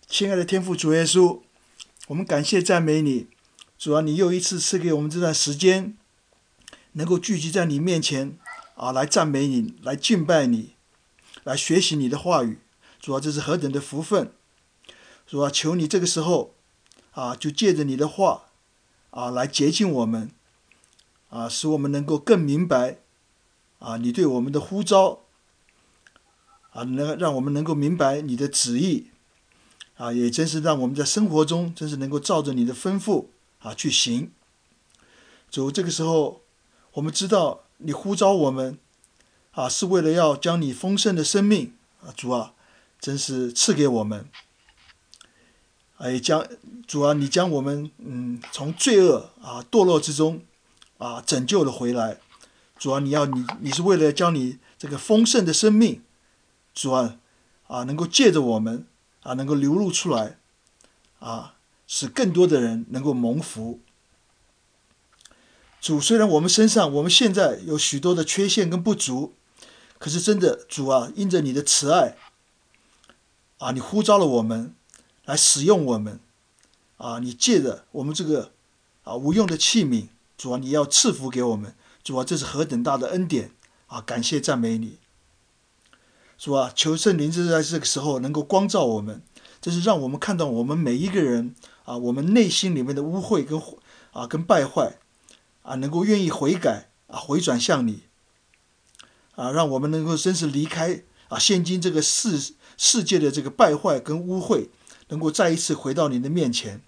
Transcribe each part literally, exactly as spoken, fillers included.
亲爱的天父主耶稣，我们感谢赞美你，主啊，你又一次赐给我们这段时间，能够聚集在你面前啊，来赞美你，来敬拜你，来学习你的话语。主啊，这是何等的福分！主啊，求你这个时候啊，就借着你的话啊，来洁净我们啊，使我们能够更明白啊，你对我们的呼召啊，能让我们能够明白你的旨意啊，也真是让我们在生活中真是能够照着你的吩咐啊去行。主，这个时候我们知道你呼召我们啊，是为了要将你丰盛的生命啊，主啊，真是赐给我们。哎，将主啊，你将我们嗯从罪恶啊堕落之中啊拯救了回来。主啊，你要你你是为了将你这个丰盛的生命，主啊啊能够借着我们啊能够流露出来啊，使更多的人能够蒙福。主，虽然我们身上我们现在有许多的缺陷跟不足，可是真的主啊，因着你的慈爱啊，你呼召了我们来使用我们啊，你借着我们这个啊无用的器皿，主啊，你要赐福给我们。主啊，这是何等大的恩典啊！感谢赞美你。主啊，求圣灵就在这个时候能够光照我们，这是让我们看到我们每一个人啊，我们内心里面的污秽跟啊跟败坏啊，能够愿意悔改啊，回转向你啊，让我们能够真是离开啊现今这个世世界的这个败坏跟污秽，能够再一次回到你的面前。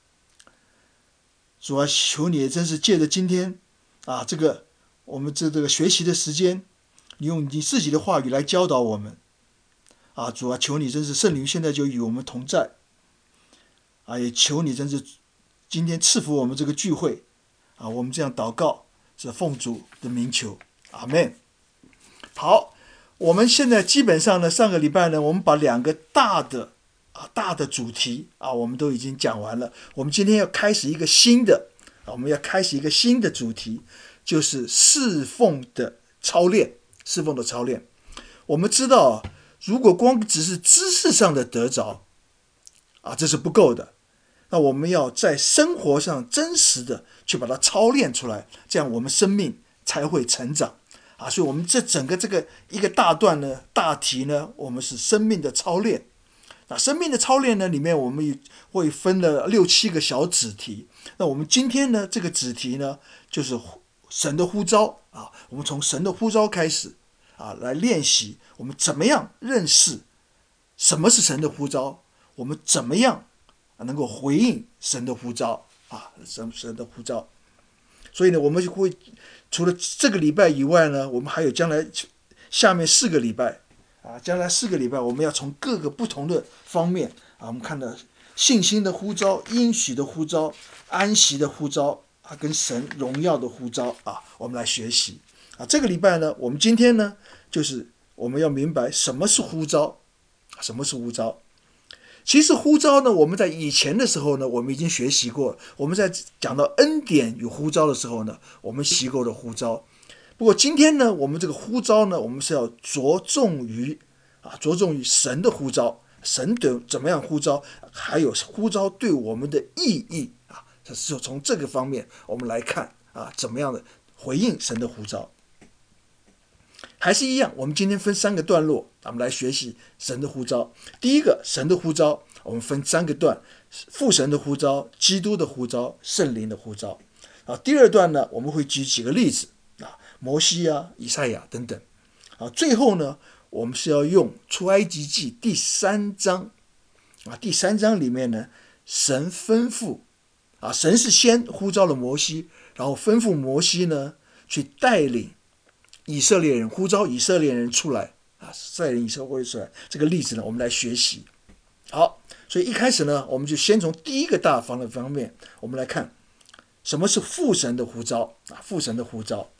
主啊，求你真是借着今天啊这个我们这这个学习的时间，你用你自己的话语来教导我们啊，主啊，求你真是圣灵现在就与我们同在啊，也求你真是今天赐福我们这个聚会啊，我们这样祷告是奉主的名求，阿们。好，我们现在基本上呢，上个礼拜呢，我们把两个大的啊大的主题啊，我们都已经讲完了。我们今天要开始一个新的啊，我们要开始一个新的主题，就是侍奉的操练，侍奉的操练。我们知道啊，如果光只是知识上的得着啊，这是不够的。那我们要在生活上真实的去把它操练出来，这样我们生命才会成长啊。所以我们这整个这个一个大段呢，大题呢，我们是生命的操练。那生命的操练呢，里面我们会分了六七个小子题。那我们今天呢，这个子题呢，就是神的呼召啊。我们从神的呼召开始啊，来练习我们怎么样认识什么是神的呼召，我们怎么样能够回应神的呼召啊，神神的呼召。所以呢，我们就会除了这个礼拜以外呢，我们还有将来下面四个礼拜啊，将来四个礼拜，我们要从各个不同的方面啊，我们看到信心的呼召、应许的呼召、安息的呼召啊，跟神荣耀的呼召啊，我们来学习啊。这个礼拜呢，我们今天呢，就是我们要明白什么是呼召，什么是呼召。其实呼召呢，我们在以前的时候呢，我们已经学习过。我们在讲到恩典与呼召的时候呢，我们习过了呼召。不过今天呢，我们这个呼召呢，我们是要着重于啊，着重于神的呼召，神的怎么样呼召，还有呼召对我们的意义啊，是从这个方面我们来看啊，怎么样的回应神的呼召。还是一样，我们今天分三个段落，我们来学习神的呼召。第一个，神的呼召，我们分三个段：父神的呼召、基督的呼召、圣灵的呼召。啊，第二段呢，我们会举几个例子啊，摩西啊、以赛亚等等。啊，最后呢，我们是要用出埃及记第三章啊，第三章里面呢，神吩咐啊，神是先呼召了摩西，然后吩咐摩西呢去带领以色列人，呼召以色列人出来啊，带领以色列人出来。这个例子呢，我们来学习。好，所以一开始呢，我们就先从第一个大方的方面，我们来看什么是父神的呼召啊，父神的呼召。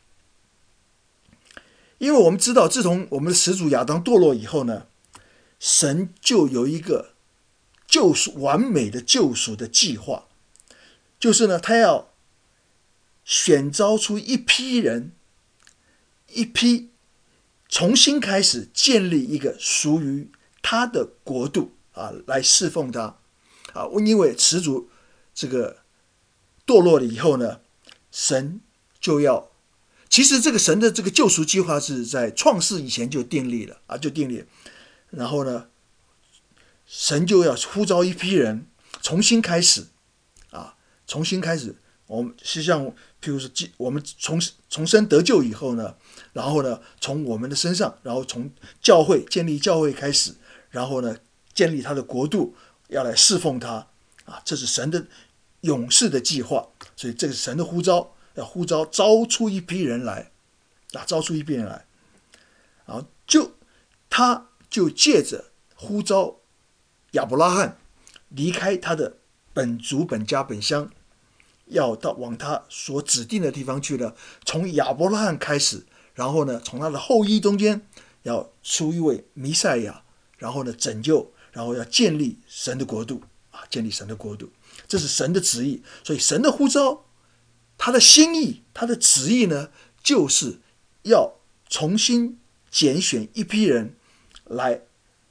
因为我们知道，自从我们的始祖亚当堕落以后呢，神就有一个救赎完美的救赎的计划，就是呢，他要选召出一批人，一批重新开始建立一个属于他的国度啊来侍奉他啊，因为始祖这个堕落了以后呢，神就要，其实这个神的这个救赎计划是在创世以前就订立了啊，就订立了，然后呢，神就要呼召一批人重新开始啊，重新开始。我们是像，譬如说，我们重重生得救以后呢，然后呢，从我们的身上，然后从教会建立教会开始，然后呢，建立他的国度，要来侍奉他啊，这是神的永世的计划。所以这个是神的呼召，要呼召招出一批人来啊，招出一批人来，然后就他就借着呼召亚伯拉罕离开他的本族本家本乡，要到往他所指定的地方去了。从亚伯拉罕开始，然后呢，从他的后裔中间要出一位弥赛亚，然后呢拯救，然后要建立神的国度啊，建立神的国度，这是神的旨意。所以神的呼召，他的心意，他的旨意呢，就是要重新拣选一批人来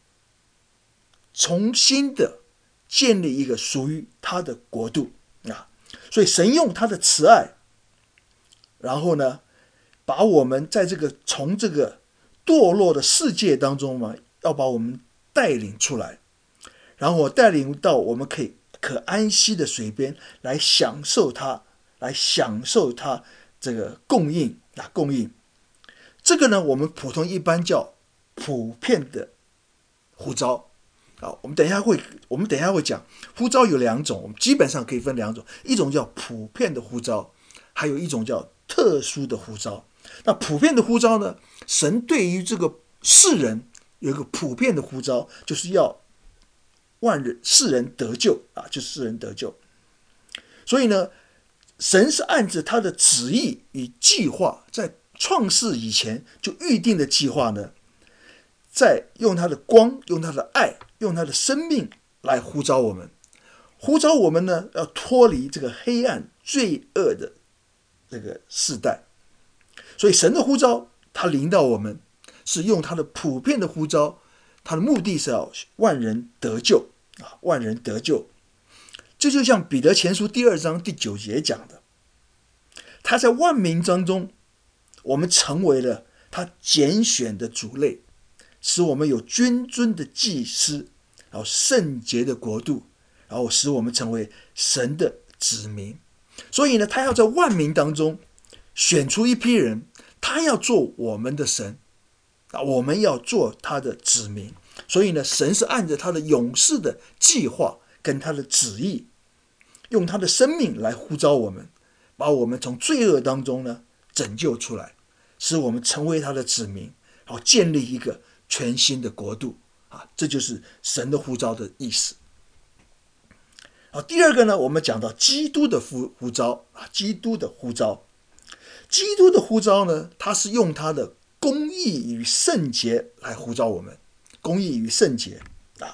重新的建立一个属于他的国度啊。所以神用他的慈爱，然后呢，把我们在这个从这个堕落的世界当中嘛，要把我们带领出来，然后带领到我们可以可安息的水边来享受它，来享受它这个供应啊供应。这个呢，我们普通一般叫普遍的呼召。啊，我们等一下会，我们等一下会讲呼召有两种，我们基本上可以分两种，一种叫普遍的呼召，还有一种叫特殊的呼召。那普遍的呼召呢，神对于这个世人有一个普遍的呼召，就是要万人世人得救啊，就是世人得救。所以呢，神是按着他的旨意与计划，在创世以前就预定的计划呢，在用他的光，用他的爱，用他的生命来呼召我们，呼召我们呢，要脱离这个黑暗罪恶的这个世代。所以神的呼召，他临到我们，是用他的普遍的呼召，他的目的是要万人得救啊，万人得救。这就像彼得前书第二章第九节讲的，他在万民当中，我们成为了他拣选的族类，使我们有君尊的祭司，然后圣洁的国度，然后使我们成为神的子民。所以呢，他要在万民当中选出一批人，他要做我们的神，我们要做他的子民。所以呢，神是按着他的永世的计划跟他的旨意，用他的生命来呼召我们，把我们从罪恶当中呢拯救出来，使我们成为他的子民，然后建立一个全新的国度啊，这就是神的呼召的意思。好，第二个呢，我们讲到基督的呼呼召啊，基督的呼召，基督的呼召呢，他是用他的公义与圣洁来呼召我们，公义与圣洁啊。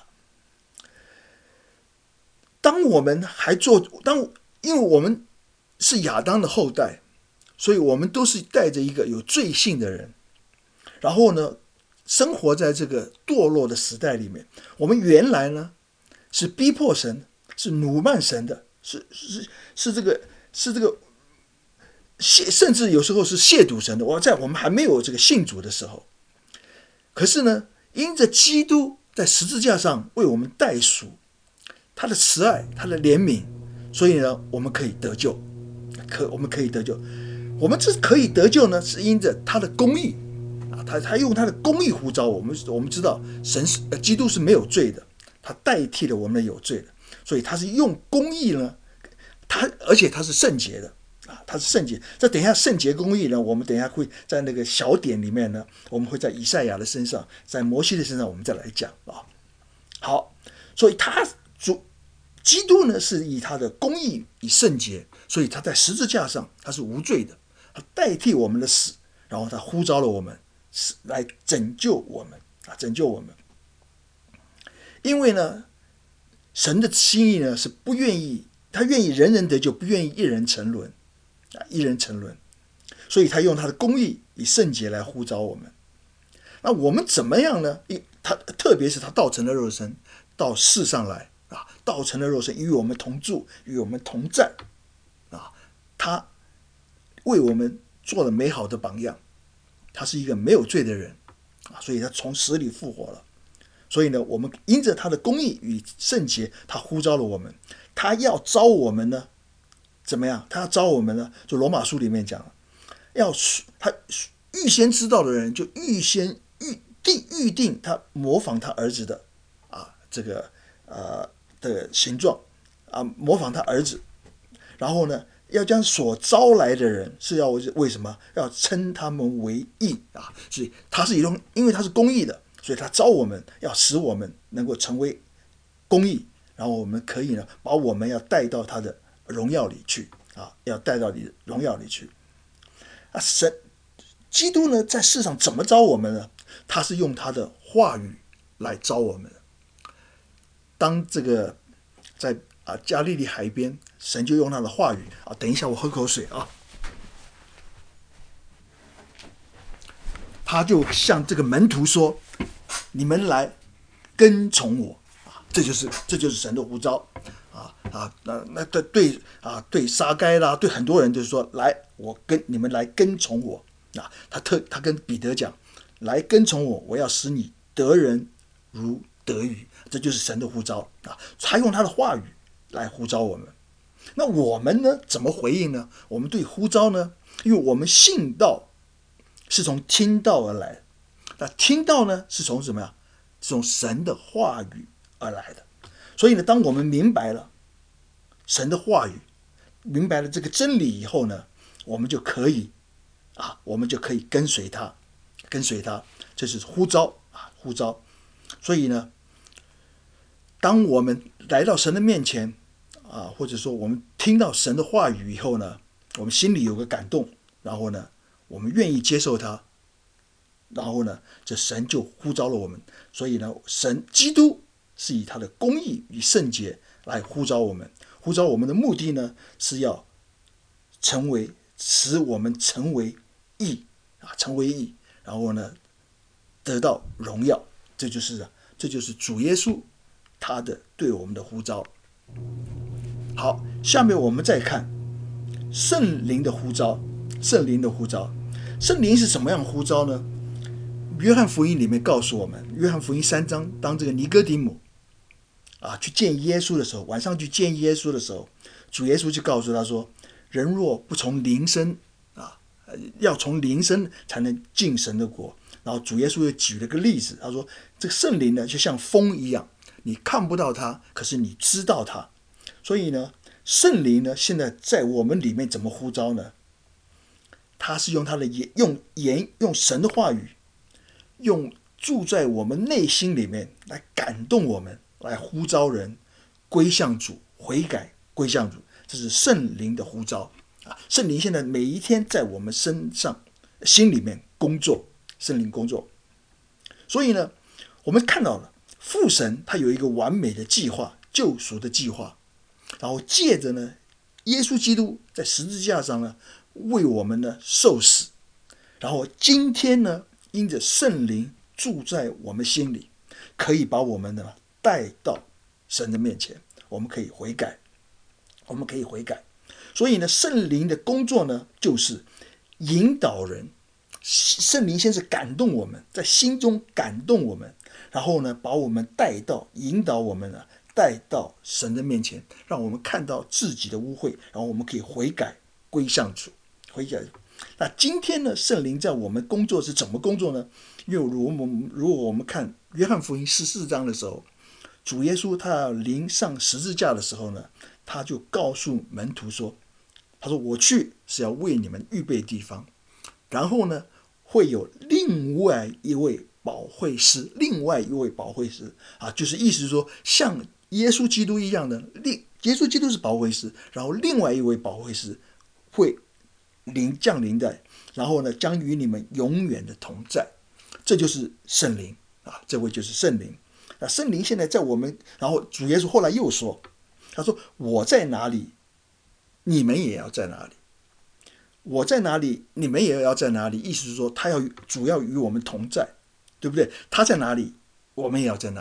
当我们还做，当因为我们是亚当的后代，所以我们都是带着一个有罪性的人，然后呢，生活在这个堕落的时代里面。我们原来呢是逼迫神，是辱骂神的，是是是这个是这个甚至有时候是亵渎神的。我在我们还没有这个信主的时候，可是呢，因着基督在十字架上为我们代赎，他的慈爱，他的怜悯，所以呢，我们可以得救，可我们可以得救。我们这可以得救呢，是因着他的公义啊，他他用他的公义呼召我们。我们知道神是、呃、基督是没有罪的，他代替了我们有罪的，所以他是用公义呢，他而且他是圣洁的啊，他是圣洁。这等一下圣洁公义呢，我们等一下会在那个小点里面呢，我们会在以赛亚的身上，在摩西的身上，我们再来讲啊。好，所以他主基督呢是以他的公义以圣洁，所以他在十字架上他是无罪的，他代替我们的死，然后他呼召了我们来拯救我们啊，拯救我们。因为呢，神的心意呢是不愿意，他愿意人人得救，不愿意一人沉沦啊，一人沉沦。所以他用他的公义以圣洁来呼召我们。那我们怎么样呢？他特别是他道成了肉身， 到世上来啊，道成了肉身，与我们同住，与我们同在啊。他为我们做了美好的榜样，他是一个没有罪的人啊，所以他从死里复活了。所以呢，我们因着他的公义与圣洁，他呼召了我们，他要招我们呢，怎么样？他要招我们呢？就罗马书里面讲了，要他预先知道的人，就预先预定预定他模仿他儿子的啊这个呃的形状啊，模仿他儿子，然后呢，要将所招来的人是要为什么？要称他们为义啊！所以他是一种，因为他是公义的，所以他招我们，要使我们能够成为公义，然后我们可以呢，把我们要带到他的荣耀里去啊，要带到你的荣耀里去啊！神基督呢，在世上怎么招我们呢？他是用他的话语来招我们的。当这个在啊加利利海边，神就用他的话语啊。等一下，我喝口水啊。他就向这个门徒说：“你们来跟从我啊！”这就是这就是神的呼召啊啊！那那对对啊，对撒该啦，对很多人就是说：“来，我跟你们来跟从我啊！”他特他跟彼得讲：“来跟从我，我要使你得人如得鱼。”这就是神的呼召啊！他用他的话语来呼召我们。那我们呢？怎么回应呢？我们对呼召呢？因为我们信道是从听道而来的，那听道呢是从什么呀？是从神的话语而来的。所以呢，当我们明白了神的话语，明白了这个真理以后呢，我们就可以啊，我们就可以跟随他，跟随他，这是呼召啊，呼召。所以呢，当我们来到神的面前啊，或者说我们听到神的话语以后呢，我们心里有个感动，然后呢，我们愿意接受他，然后呢，这神就呼召了我们。所以呢，神基督是以他的公义与圣洁来呼召我们。呼召我们的目的呢，是要成为使我们成为义啊，成为义，然后呢，得到荣耀。这就是这就是主耶稣他的对我们的呼召。好，下面我们再看圣灵的呼召。圣灵的呼召，圣灵是什么样呼召呢？约翰福音里面告诉我们，约翰福音三章，当这个尼哥底母啊去见耶稣的时候，晚上去见耶稣的时候，主耶稣就告诉他说：“人若不从灵生啊，要从灵生才能进神的国。”然后主耶稣又举了个例子，他说：“这个圣灵呢，就像风一样，你看不到它，可是你知道它。”所以呢，圣灵呢，现在在我们里面怎么呼召呢？他是用他的言，用言，用神的话语，用住在我们内心里面来感动我们，来呼召人归向主，悔改归向主。这是圣灵的呼召啊！圣灵现在每一天在我们身上、心里面工作，圣灵工作。所以呢，我们看到了父神他有一个完美的计划，救赎的计划，然后借着呢，耶稣基督在十字架上呢，为我们呢受死，然后今天呢，因着圣灵住在我们心里，可以把我们呢带到神的面前，我们可以悔改，我们可以悔改。所以呢，圣灵的工作呢，就是引导人。圣灵先是感动我们，在心中感动我们，然后呢，把我们带到，引导我们呢，带到神的面前，让我们看到自己的污秽，然后我们可以悔改，归向主，悔改。那今天呢，圣灵在我们工作是怎么工作呢？因为如果我们如果我们看约翰福音十四章的时候，主耶稣他要临上十字架的时候呢，他就告诉门徒说，他说我去是要为你们预备地方，然后呢，会有另外一位保惠师，另外一位保惠师啊，就是意思是说，像耶稣基督一样的，耶稣基督是保惠师，然后另外一位保惠师会临降临在，然后呢，将与你们永远的同在。这就是圣灵啊，这位就是圣灵啊。圣灵现在在我们，然后主耶稣后来又说，他说我在哪里，你们也要在哪里。我在哪里，你们也要在哪里。意思是说，他要主要与我们同在，对不对？他在哪里，我们也要在哪里。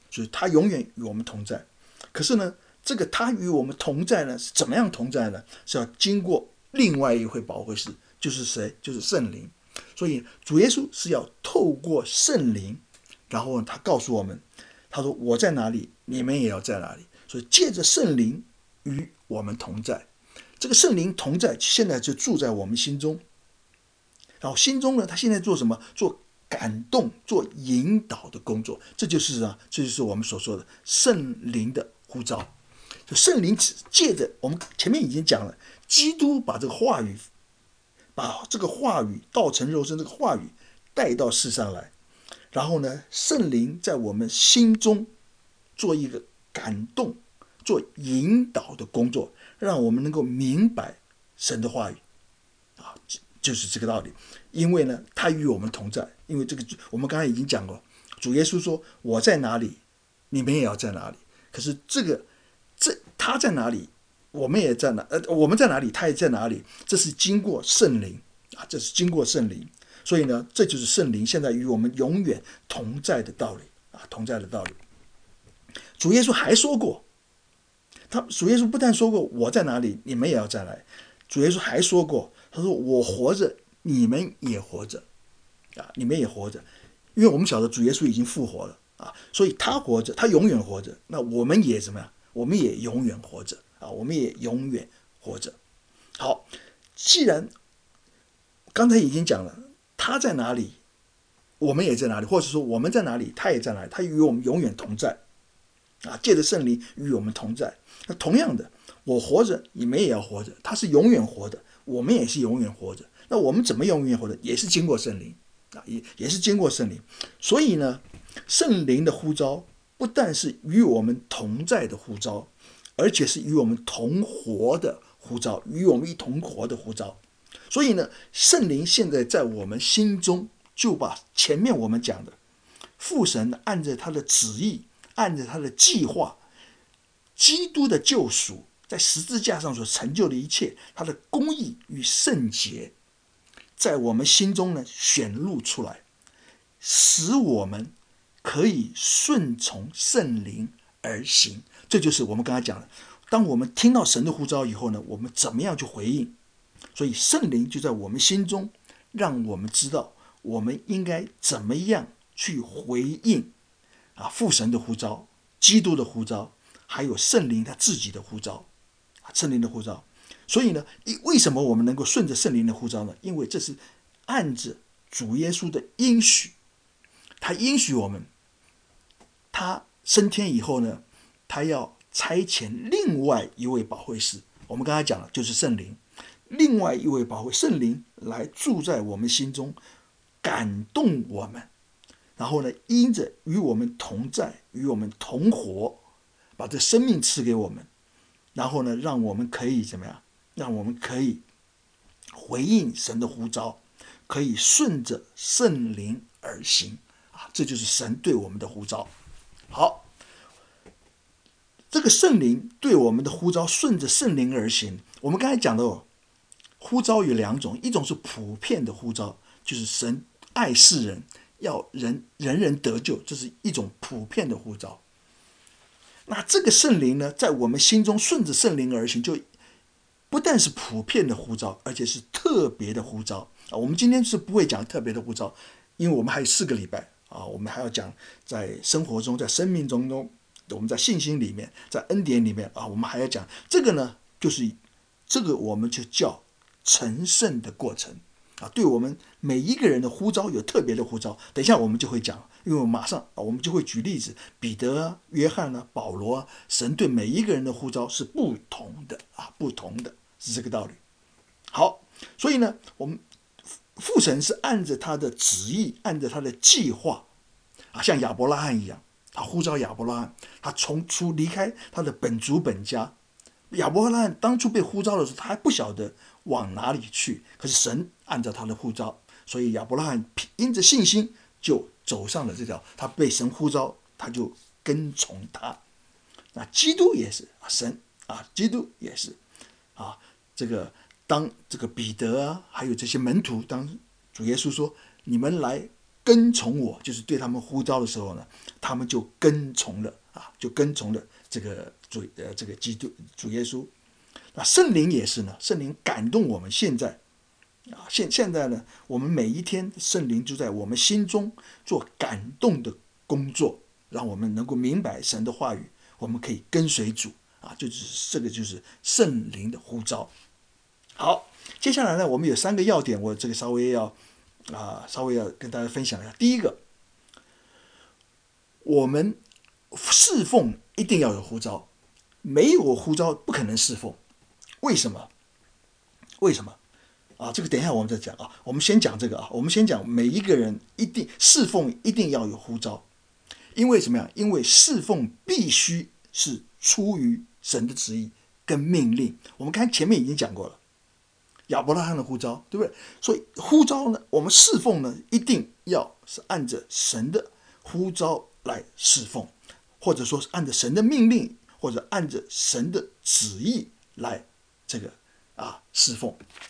所以他永远与我们同在。可是呢，这个他与我们同在呢，是怎么样同在呢？是要经过另外一位保惠师，就是谁？就是圣灵。所以主耶稣是要透过圣灵，然后他告诉我们，他说我在哪里，你们也要在哪里。所以借着圣灵与我们同在，这个圣灵同在现在就住在我们心中。然后心中呢，他现在做什么？做感动、做引导的工作。这就是啊，这就是我们所说的圣灵的呼召。就圣灵借着我们前面已经讲了，基督把这个话语，把这个话语道成肉身，这个话语带到世上来。然后呢，圣灵在我们心中做一个感动、做引导的工作，让我们能够明白神的话语啊，就是这个道理。因为呢，他与我们同在。因为这个我们刚才已经讲过，主耶稣说我在哪里，你们也要在哪里。可是这个这他在哪里，我们也在哪，呃，我们在哪里，他也在哪里。这是经过圣灵啊，这是经过圣灵。所以呢，这就是圣灵现在与我们永远同在的道理啊，同在的道理。主耶稣还说过，他主耶稣不但说过我在哪里，你们也要在哪里。主耶稣还说过，他说我活着，你们也活着啊，你们也活着。因为我们晓得主耶稣已经复活了啊，所以他活着，他永远活着。那我们也怎么样？我们也永远活着啊，我们也永远活着。好，既然刚才已经讲了，他在哪里，我们也在哪里，或者说我们在哪里，他也在哪里，他与我们永远同在啊，借着圣灵与我们同在。那同样的，我活着，你们也要活着，他是永远活的，我们也是永远活着。那我们怎么永远活着？也是经过圣灵啊，也也是经过圣灵。所以呢，圣灵的呼召不但是与我们同在的呼召，而且是与我们同活的呼召，与我们一同活的呼召。所以呢，圣灵现在在我们心中，就把前面我们讲的父神按着他的旨意，按着他的计划，基督的救赎在十字架上所成就的一切，他的公义与圣洁，在我们心中呢显露出来，使我们可以顺从圣灵而行。这就是我们刚才讲的，当我们听到神的呼召以后呢，我们怎么样去回应？所以圣灵就在我们心中，让我们知道我们应该怎么样去回应啊父神的呼召、基督的呼召，还有圣灵他自己的呼召，圣灵的呼召。所以呢，为什么我们能够顺着圣灵的呼召呢？因为这是按着主耶稣的应许，他应许我们，他升天以后呢，他要差遣另外一位保惠师。我们刚才讲了，就是圣灵。另外一位保惠圣灵来住在我们心中，感动我们，然后呢，因着与我们同在，与我们同活，把这生命赐给我们，然后呢，让我们可以怎么样？让我们可以回应神的呼召，可以顺着圣灵而行啊！这就是神对我们的呼召。好，这个圣灵对我们的呼召，顺着圣灵而行。我们刚才讲的哦，呼召有两种，一种是普遍的呼召，就是神爱世人，要人人人得救，这是一种普遍的呼召。那这个圣灵呢，在我们心中顺着圣灵而行，就不但是普遍的呼召，而且是特别的呼召啊。我们今天是不会讲特别的呼召，因为我们还有四个礼拜啊，我们还要讲在生活中，在生命中中，我们在信心里面，在恩典里面啊，我们还要讲这个呢，就是这个我们就叫成圣的过程啊。对我们每一个人的呼召有特别的呼召，等一下我们就会讲，因为我马上啊，我们就会举例子，彼得啊、约翰啊、保罗啊，神对每一个人的呼召是不同的啊，不同的是这个道理。好，所以呢，我们父神是按着他的旨意，按着他的计划啊，像亚伯拉罕一样，他呼召亚伯拉罕，他从出离开他的本族本家。亚伯拉罕当初被呼召的时候，他还不晓得往哪里去，可是神按照他的呼召，所以亚伯拉罕因着信心就走上了这条，他被神呼召，他就跟从他。那基督也是神啊，基督也是啊，这个当这个彼得啊，还有这些门徒，当主耶稣说你们来跟从我，就是对他们呼召的时候呢，他们就跟从了啊，就跟从了这个主呃这个基督主耶稣。那圣灵也是呢，圣灵感动我们现在啊，现现在呢，我们每一天圣灵就在我们心中做感动的工作，让我们能够明白神的话语，我们可以跟随主啊，就是这个就是圣灵的呼召。好，接下来呢，我们有三个要点，我这个稍微要啊，稍微要跟大家分享一下。第一个，我们侍奉一定要有呼召，没有呼召不可能侍奉。为什么？为什么？啊，这个等一下我们再讲啊。我们先讲这个啊，我们先讲每一个人一定侍奉一定要有呼召，因为什么样？因为侍奉必须是出于神的旨意跟命令。我们刚才前面已经讲过了，亚伯拉罕的呼召，对不对？所以呼召呢，我们侍奉呢，一定要是按着神的呼召来侍奉，或者说是按着神的命令，或者按着神的旨意来这个啊侍奉。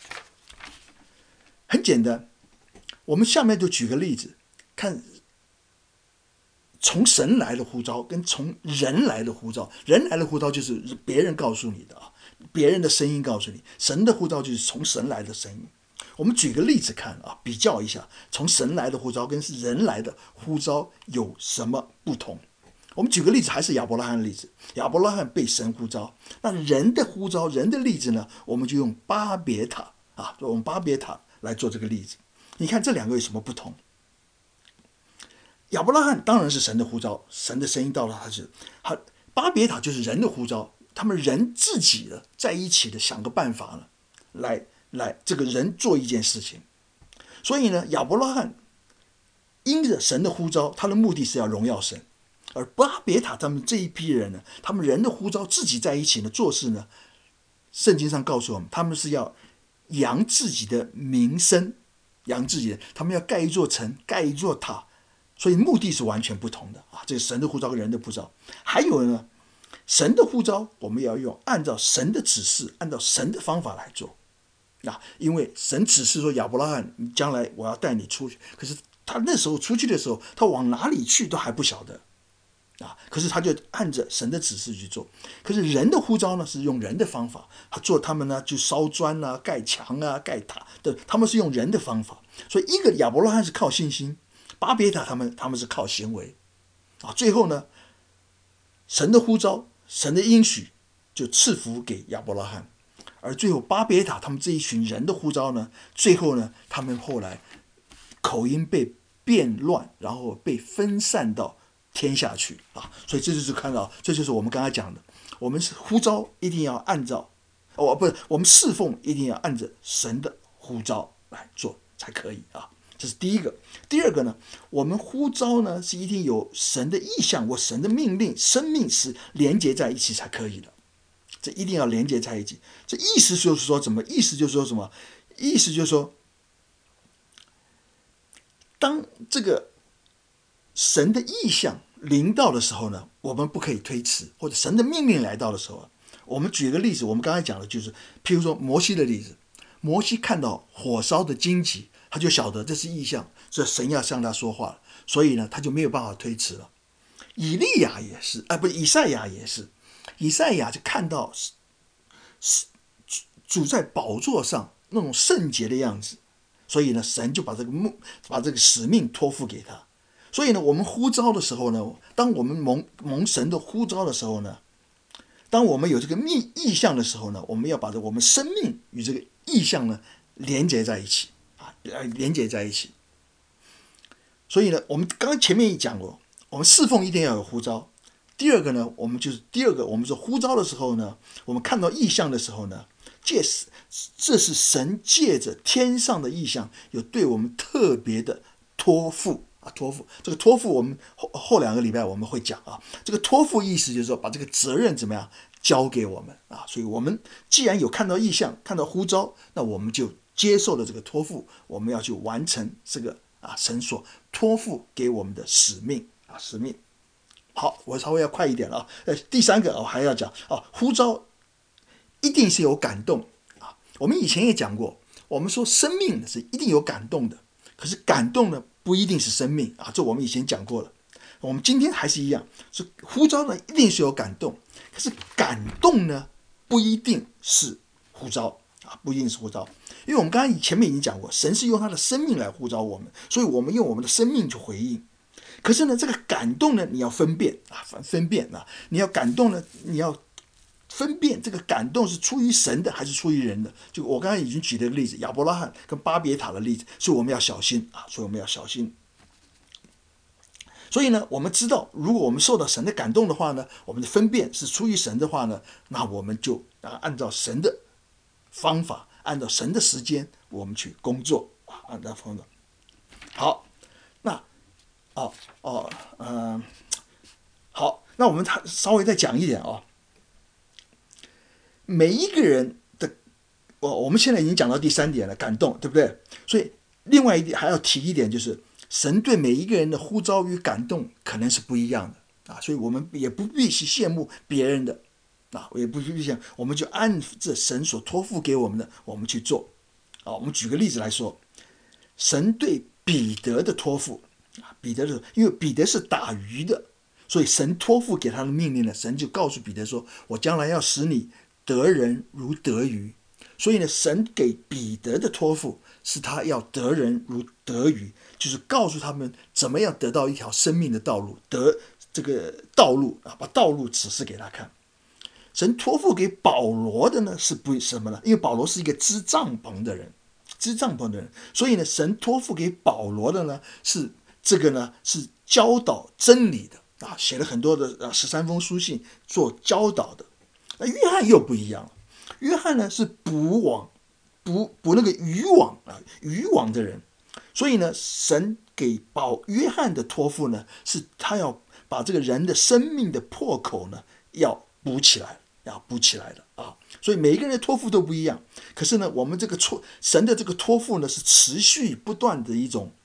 很简单，我们下面就举个例子，看从神来的呼召跟从人来的呼召。人来的呼召就是别人告诉你的啊，别人的声音告诉你；神的呼召就是从神来的声音。我们举个例子看啊，比较一下从神来的呼召跟人来的呼召有什么不同。我们举个例子，还是亚伯拉罕的例子。亚伯拉罕被神呼召，那人的呼召，人的例子呢，我们就用巴别塔啊，我们巴别塔来做这个例子。你看这两个有什么不同？亚伯拉罕当然是神的呼召，神的声音到了他是，他巴别塔就是人的呼召，他们人自己的在一起的想个办法呢，来来这个人做一件事情。所以呢，亚伯拉罕因着神的呼召，他的目的是要荣耀神，而巴别塔他们这一批人呢，他们人的呼召自己在一起呢做事呢，圣经上告诉我们，他们是要扬自己的名声，扬自己的，他们要盖一座城，盖一座塔。所以目的是完全不同的啊！这是神的呼召跟人的呼召。还有呢，神的呼召我们要用按照神的指示，按照神的方法来做啊！因为神指示说亚伯拉罕，将来我要带你出去，可是他那时候出去的时候，他往哪里去都还不晓得啊！可是他就按着神的指示去做。可是人的呼召呢，是用人的方法，他做他们呢就烧砖啊、盖墙啊、盖塔的，他们是用人的方法。所以一个亚伯拉罕是靠信心。巴别塔他们他们是靠行为啊，最后呢，神的呼召、神的应许就赐福给亚伯拉罕，而最后巴别塔他们这一群人的呼召呢，最后呢，他们后来口音被变乱，然后被分散到天下去啊，所以这就是看到，这就是我们刚才讲的，我们是呼召一定要按照，哦不是，我们侍奉一定要按着神的呼召来做才可以啊。这是第一个。第二个呢，我们呼召呢是一定有神的意象或神的命令，生命是连接在一起才可以的。这一定要连接在一起。这意思就是说什么？意思就是说什么？意思就是说，当这个神的意象临到的时候呢，我们不可以推迟；或者神的命令来到的时候，我们举个例子，我们刚才讲的就是，譬如说摩西的例子，摩西看到火烧的荆棘。他就晓得这是异象，这神要向他说话了，所以呢，他就没有办法推迟了。以利亚也是，啊，不，以赛亚也是，以赛亚就看到主在宝座上那种圣洁的样子，所以呢，神就把这个目把这个使命托付给他。所以呢，我们呼召的时候呢，当我们蒙蒙神的呼召的时候呢，当我们有这个意意象的时候呢，我们要把这我们生命与这个意象呢连接在一起。连接在一起，所以呢，我们刚刚前面也讲过，我们侍奉一定要有呼召。第二个呢，我们就是第二个，我们说呼召的时候呢，我们看到异象的时候呢，借这是神借着天上的异象，有对我们特别的托付啊，托付。这个托付我们后后两个礼拜我们会讲啊，这个托付意思就是说把这个责任怎么样交给我们啊，所以我们既然有看到异象，看到呼召，那我们就接受了这个托付，我们要去完成这个啊神所托付给我们的使命啊使命。好，我稍微要快一点了啊。呃，第三个我还要讲啊，呼召一定是有感动啊。我们以前也讲过，我们说生命是一定有感动的， 可是感动呢，不一定是生命啊，这我们以前讲过了。我们今天还是一样，是呼召呢，一定是有感动，可是感动呢，不一定是呼召啊，不一定是呼召，因为我们刚才前面已经讲过，神是用他的生命来呼召我们，所以我们用我们的生命去回应。可是呢，这个感动呢，你要分辨啊，分辨啊，你要感动呢，你要分辨这个感动是出于神的还是出于人的。就我刚才已经举了个例子，亚伯拉罕跟巴别塔的例子，所以我们要小心啊，所以我们要小心。所以呢，我们知道，如果我们受到神的感动的话呢，我们的分辨是出于神的话呢，那我们就啊按照神的方法，按照神的时间，我们去工作啊，按照方法。好，那哦哦呃，好，那我们稍微再讲一点啊、哦。每一个人的，我我们现在已经讲到第三点了，感动，对不对？所以另外一点还要提一点，就是神对每一个人的呼召与感动可能是不一样的啊，所以我们也不必去羡慕别人的啊，也不必想，我们就按着神所托付给我们的，我们去做啊。我们举个例子来说，神对彼得的托付啊，彼得的，因为彼得是打鱼的，所以神托付给他的命令呢，神就告诉彼得说：“我将来要使你得人如得鱼。”所以呢，神给彼得的托付是他要得人如得鱼，就是告诉他们怎么样得到一条生命的道路，得这个道路啊，把道路指示给他看。神托付给保罗的呢是不什么呢？因为保罗是一个织帐篷的人，织帐篷的人，所以呢，神托付给保罗的呢是这个呢是教导真理的啊，写了很多的啊十三封书信做教导的。那约翰又不一样了。约翰呢是捕网，捕捕那个渔网啊，渔网的人，所以呢，神给保约翰的托付呢，是他要把这个人的生命的破口呢，要补起来，要补起来的啊。所以每一个人的托付都不一样，可是呢，我们这个托神的这个托付呢，是持续不断的一种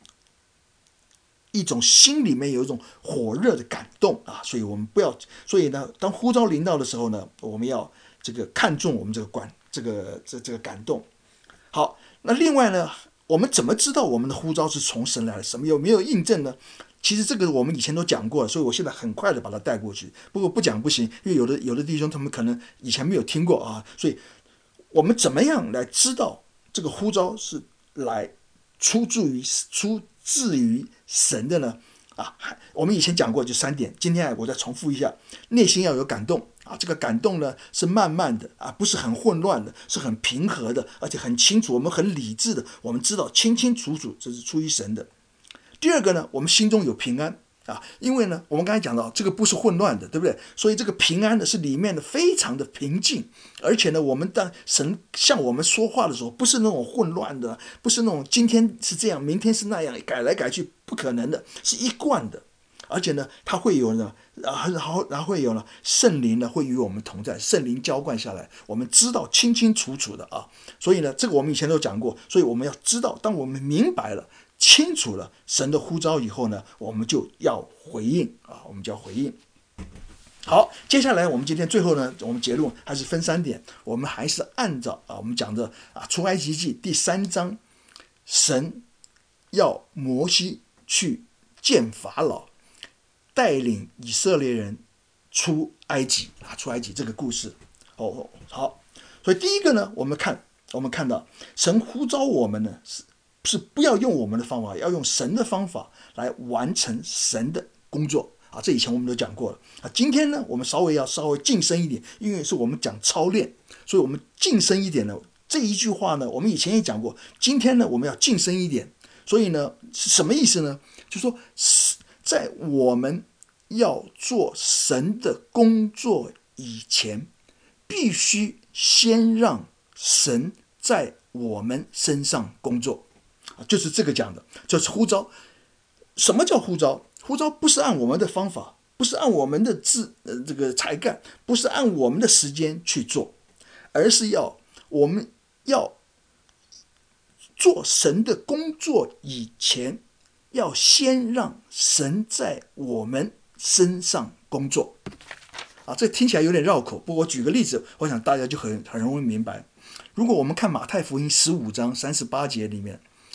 一种心里面有一种火热的感动啊，所以我们不要，所以呢，当呼召临到的时候呢，我们要这个看重我们这个感，这个这这个感动。好，那另外呢，我们怎么知道我们的呼召是从神来的？什么有没有印证呢？其实这个我们以前都讲过了，所以我现在很快的把它带过去。不过不讲不行，因为有的有的弟兄他们可能以前没有听过啊，所以我们怎么样来知道这个呼召是来出自于出自于神的呢？啊，我们以前讲过就三点，今天我再重复一下：内心要有感动啊，这个感动呢是慢慢的啊，不是很混乱的，是很平和的，而且很清楚，我们很理智的，我们知道清清楚楚这是出于神的。第二个呢，我们心中有平安啊，因为呢，我们刚才讲到这个不是混乱的，对不对？所以这个平安呢是里面的非常的平静，而且呢，我们当神向我们说话的时候，不是那种混乱的，不是那种今天是这样，明天是那样，改来改去，不可能的，是一贯的。而且呢，它会有呢，然后然后会有呢，圣灵呢会与我们同在，圣灵浇灌下来，我们知道清清楚楚的啊。所以呢，这个我们以前都讲过，所以我们要知道，当我们明白了、清楚了神的呼召以后呢，我们就要回应啊，我们就要回应。好，接下来我们今天最后呢，我们结论还是分三点，我们还是按照啊，我们讲的啊，出埃及记第三章，神要摩西去见法老。带领以色列人出埃及啊，出埃及这个故事哦，好，所以第一个呢，我们看我们看到神呼召我们呢，是是不要用我们的方法，要用神的方法来完成神的工作啊。这以前我们都讲过了啊。今天呢，我们稍微要稍微晋升一点，因为是我们讲操练，所以我们晋升一点呢。这一句话呢，我们以前也讲过，今天呢，我们要晋升一点。所以呢，是什么意思呢？就是说在我们要做神的工作以前，必须先让神在我们身上工作，就是这个讲的，就是呼召。什么叫呼召？呼召不是按我们的方法，不是按我们的智呃这个才干，不是按我们的时间去做，而是要我们要做神的工作以前，要先让神在我们身上工作啊。这听起来有点绕口，不过我举个例子，我想大家就很很容易明白。如果我们看马太福音十五章三十八节里面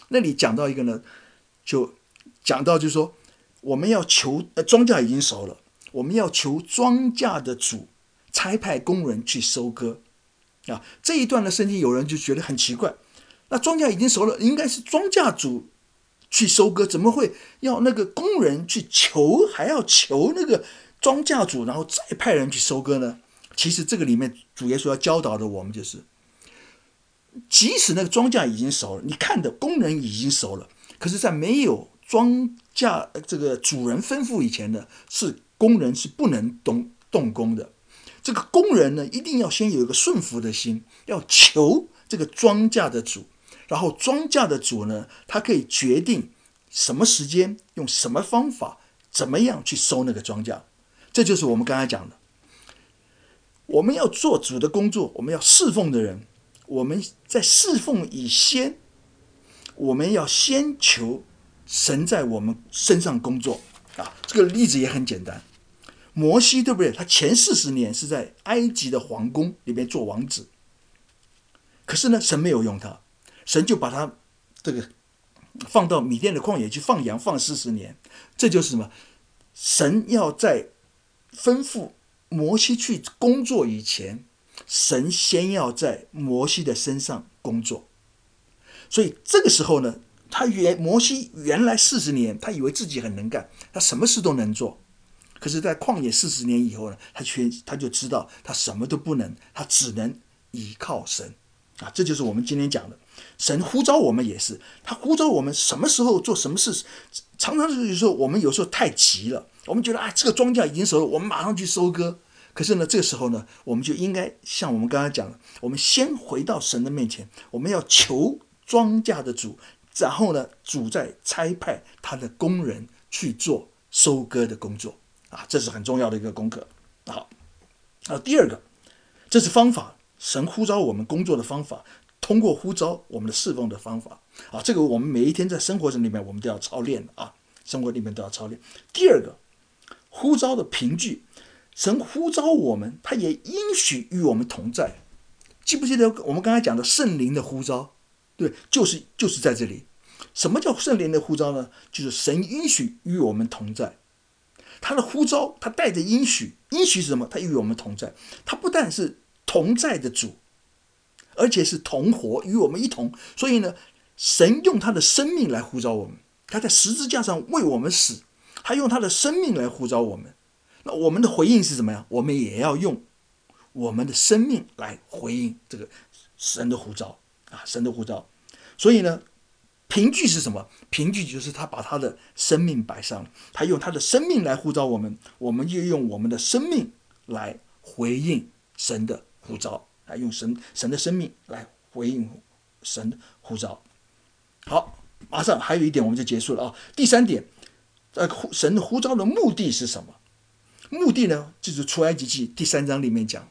那里讲到一个呢，就讲到就是说，我们要求呃庄稼已经熟了，我们要求庄稼的主差派工人去收割啊。这一段的圣经有人就觉得很奇怪，那庄稼已经熟了，应该是庄稼主去收割，怎么会要那个工人去求，还要求那个庄稼主，然后再派人去收割呢？其实这个里面主耶稣要教导的我们就是，即使那个庄稼已经熟了，你看的工人已经熟了，可是在没有庄稼这个主人吩咐以前呢，是工人是不能动动工的。这个工人呢，一定要先有一个顺服的心，要求这个庄稼的主，然后庄稼的主呢，他可以决定什么时间，用什么方法，怎么样去收那个庄稼。这就是我们刚才讲的，我们要做主的工作，我们要侍奉的人，我们在侍奉以先，我们要先求神在我们身上工作啊。这个例子也很简单，摩西对不对？他前四十年是在埃及的皇宫里面做王子，可是呢，神没有用他，神就把他这个放到米甸的旷野去放羊，放四十年。这就是什么？神要在吩咐摩西去工作以前，神先要在摩西的身上工作。所以这个时候呢，他原摩西原来四十年，他以为自己很能干，他什么事都能做。可是，在旷野四十年以后呢，他却他就知道他什么都不能，他只能依靠神啊！这就是我们今天讲的，神呼召我们也是，他呼召我们什么时候做什么事。常常就是说，我们有时候太急了，我们觉得啊，这个庄稼已经熟了，我们马上去收割。可是呢，这个时候呢，我们就应该像我们刚才讲的，我们先回到神的面前，我们要求庄稼的主，然后呢，主再差派他的工人去做收割的工作啊，这是很重要的一个功课。好，啊，第二个，这是方法，神呼召我们工作的方法，通过呼召我们的侍奉的方法啊，这个我们每一天在生活里面我们都要操练啊，生活里面都要操练。第二个，呼召的凭据，神呼召我们，他也应许与我们同在。记不记得我们刚才讲的圣灵的呼召？对，就是就是在这里。什么叫圣灵的呼召呢？就是神应许与我们同在。他的呼召，他带着应许，应许是什么？他与我们同在。他不但是同在的主，而且是同活，与我们一同。所以呢，神用他的生命来呼召我们，他在十字架上为我们死，他用他的生命来呼召我们。那我们的回应是怎么样？我们也要用我们的生命来回应这个神的呼召啊，神的呼召。所以呢，凭据是什么？凭据就是他把他的生命摆上，他用他的生命来呼召我们，我们就用我们的生命来回应神的呼召，来用神神的生命来回应神的呼召。好，马上还有一点我们就结束了啊。第三点，呃，神的呼召的目的是什么？目的呢，就是出埃及记第三章里面讲，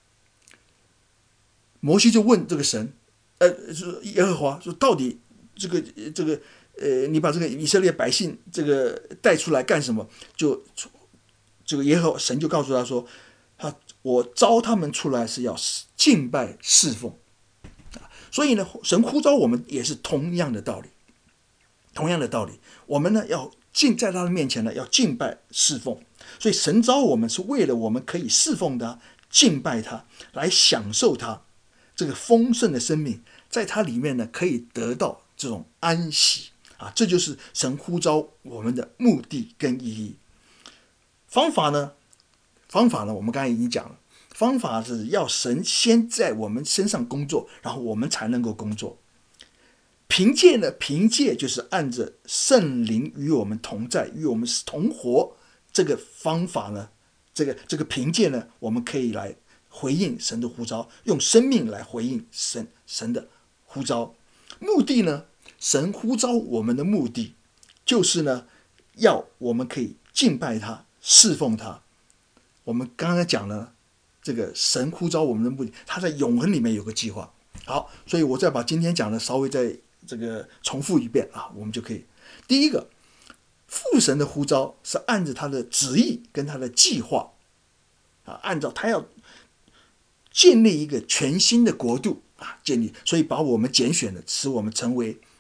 摩西就问这个神，呃，耶和华说，到底这个这个呃，你把这个以色列百姓这个带出来干什么？就这个耶和华神就告诉他说，他我招他们出来是要敬拜侍奉。所以呢，神呼召我们也是同样的道理，同样的道理，我们呢要敬在他的面前呢要敬拜侍奉。所以神召我们是为了我们可以侍奉他、敬拜他，来享受他这个丰盛的生命，在他里面呢可以得到这种安息啊，这就是神呼召我们的目的跟意义。方法呢？方法呢？我们刚才已经讲了，方法是要神先在我们身上工作，然后我们才能够工作。凭借呢？凭借就是按着圣灵与我们同在，与我们同活这个方法呢，这个这个凭借呢，我们可以来回应神的呼召，用生命来回应神神的呼召。目的呢？神呼召我们的目的就是呢，要我们可以敬拜他、侍奉他。我们刚才讲了，这个神呼召我们的目的，他在永恒里面有个计划。好，所以我再把今天讲的稍微再这个重复一遍啊，我们就可以。第一个，父神的呼召是按照他的旨意跟他的计划啊，按照他要建立一个全新的国度啊，建立，所以把我们拣选了，使我们成为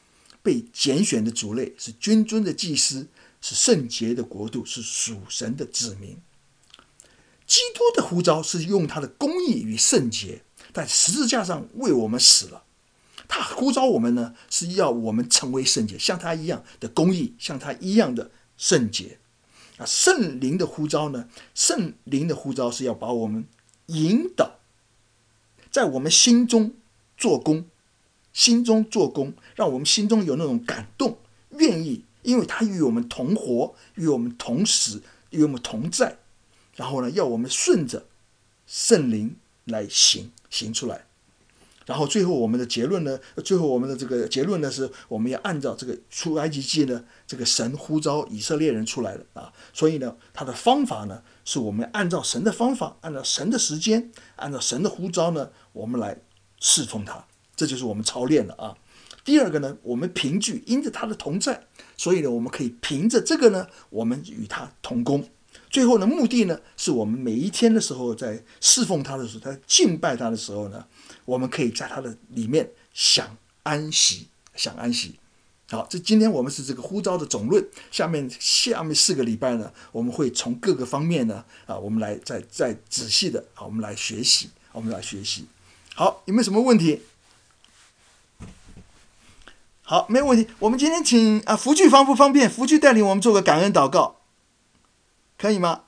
被拣选的族类，是君尊的祭司，是圣洁的国度，是属神的子民。基督的呼召是用他的公义与圣洁，在十字架上为我们死了。他呼召我们呢，是要我们成为圣洁，像他一样的公义，像他一样的圣洁。啊，圣灵的呼召呢，圣灵的呼召是要把我们引导，在我们心中做工，心中做工，让我们心中有那种感动，愿意，因为他与我们同活，与我们同死，与我们同在。然后呢，要我们顺着圣灵来行行出来。然后最后我们的结论呢，最后我们的这个结论呢，是我们要按照这个出埃及记呢，这个神呼召以色列人出来的啊。所以呢，他的方法呢，是我们按照神的方法，按照神的时间，按照神的呼召呢，我们来侍奉他。这就是我们操练的啊。第二个呢，我们凭据因着他的同在，所以呢，我们可以凭着这个呢，我们与他同工。最后呢，目的呢，是我们每一天的时候，在侍奉他的时候，在敬拜他的时候呢，我们可以在他的里面享安息，享安息。好，这今天我们是这个呼召的总论，下面下面四个礼拜呢，我们会从各个方面呢，啊，我们来再再仔细的，啊，我们来学习，我们来学习。好，有没有什么问题？好，没有问题。我们今天请啊，福聚方不方便？福聚带领我们做个感恩祷告。可以吗？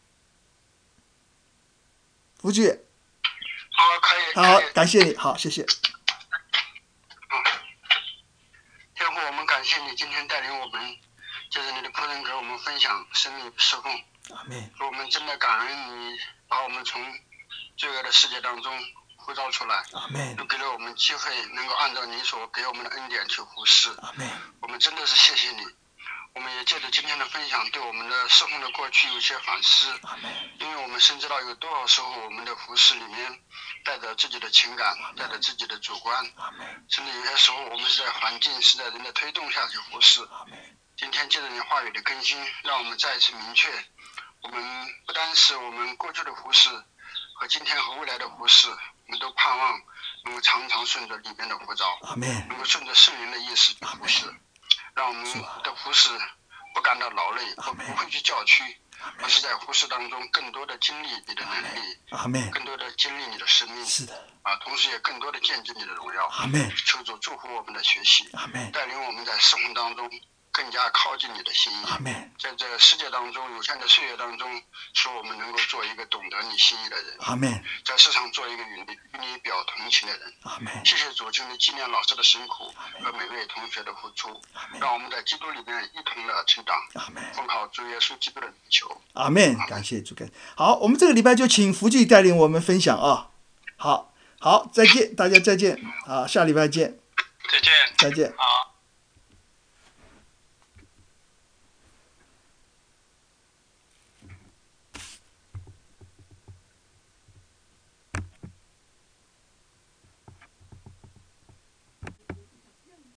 福聚， 好，可以。 好， 可以感谢你，好，谢谢。 嗯，天父，我们感谢你今天带领我们，借着你的仆人给我们分享生命侍奉。 阿们。 我们真的感恩你，把我们从罪恶的世界当中呼召出来。 阿们。 又给了我们机会，能够按照你所给我们的恩典去服侍。 阿们。 我们真的是谢谢你。我们也借着今天的分享，对我们的侍奉的过去有一些反思，因为我们深知道有多少时候我们的服侍里面带着自己的情感，带着自己的主观，甚至有些时候我们是在环境是在人的推动下去服侍。今天借着你话语的更新，让我们再一次明确，我们不单是我们过去的服侍和今天和未来的服侍，我们都盼望能够常常顺着里面的呼召，能够顺着圣灵的意识去服侍，让我们的服侍不感到劳累，不不会去叫屈，而是在服侍当中更多的经历你的能力，更多的经历你的生命， 是的， 啊，同时也更多的见证你的荣耀。 阿们。 求主祝福我们的学习， 阿们。 带领我们在生活当中更加靠近你的心意。 阿们。 在这世界当中有限的岁月当中，使我们能够做一个懂得你心意的人。 阿们。 在世上做一个与你与你表同情的人。 阿们。 谢谢主，今天纪念老师的辛苦和每位同学的付出，让我们在基督里面一同的成长。 阿们。 奉靠主耶稣基督的名求。 阿们。感谢主，感好，我们这个礼拜就请福聚带领我们分享啊。好，好，再见，大家再见，好，下礼拜见。 再见。 再见。 好。